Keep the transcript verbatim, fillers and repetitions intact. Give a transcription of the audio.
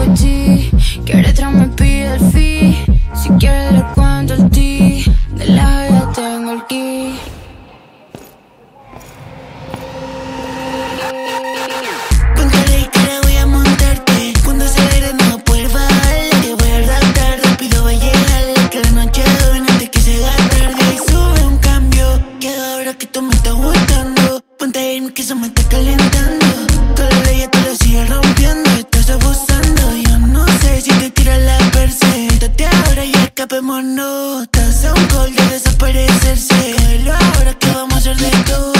de ti. Quiere traerme, pide el fee. Si quiere le cuento el ti. De la ya tengo el key. Póntale cara, voy a montarte. Cuando acelere no va a poder bajarle. Te voy a raptar, rápido va a llegarle. Que la noche es joven antes que se haga tarde. Y sube un cambio, que ahora que tú me estás gustando. Ponte a irme que eso me está calentando. Toda la ley te lo sigue rompiendo. Estás abusando, yo no sé si te tiras la perse. Date ahora y escapémonos. Estás a un gol de desaparecerse. Cógelo ahora que vamos a hacer de todo.